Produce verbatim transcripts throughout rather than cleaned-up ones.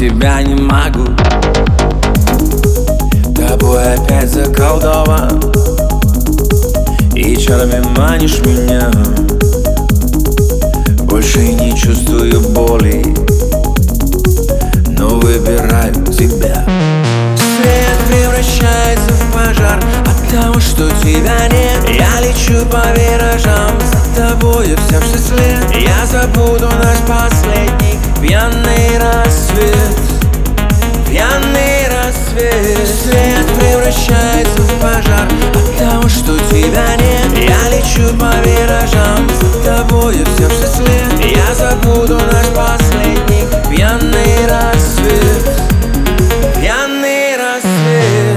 тебя не могу. Тобой опять заколдован, и чарами манишь меня. Больше не чувствую боли, но выбираю тебя. Свет превращается в пожар от того, что тебя нет. Я лечу по виражам, за тобою вся в след. Я забуду наш последний пьяный рассвет. Пьяный рассвет. Свет превращается в пожар от того, что тебя нет. Я лечу по виражам, за тобою вся в след. Я забуду наш последний пьяный рассвет. Пьяный рассвет.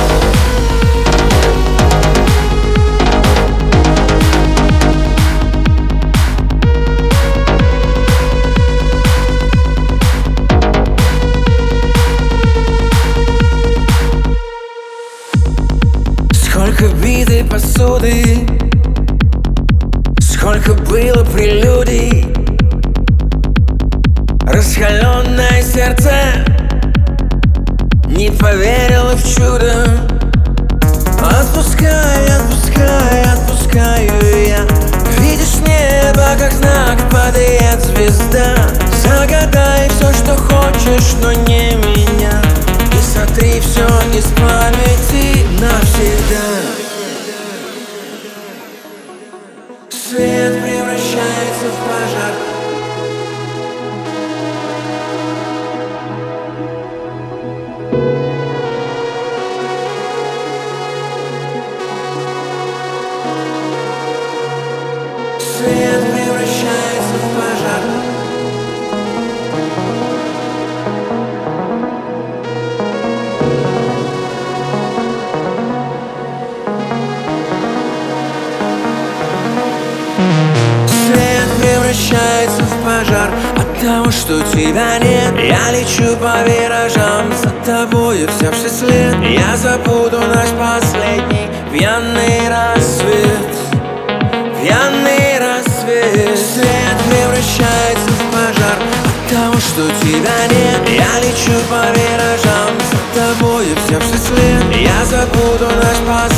Сколько битой посуды, сколько было прелюдий. Раскаленное сердце не поверило в чудо. Отпускай, отпускай, отпускаю я. Видишь небо, как знак, падает звезда. Загадай все, что хочешь, но не меня. И сотри все из памяти навсегда. Свет превращается в пожар. Свет превращается в пожар. Свет превращается в пожар от того, что тебя нет. Я лечу по виражам, за тобою вся в след. Я забуду наш последний пьяный рассвет. Пьяный рассвет. Свет превращается в пожар от того, что тебя нет. Я лечу по виражам, за тобою вся в след. Я забуду наш последний